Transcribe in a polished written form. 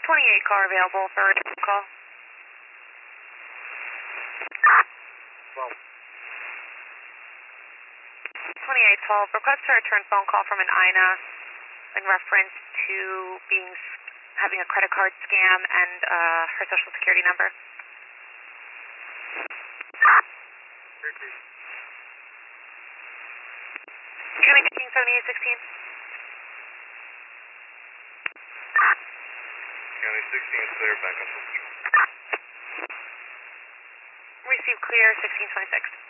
28 car available for a call. 12. 2812, request to return phone call from an INA in reference to having a credit card scam and her social security number. County 167816. County 16 clear, back up. Receive clear 1626.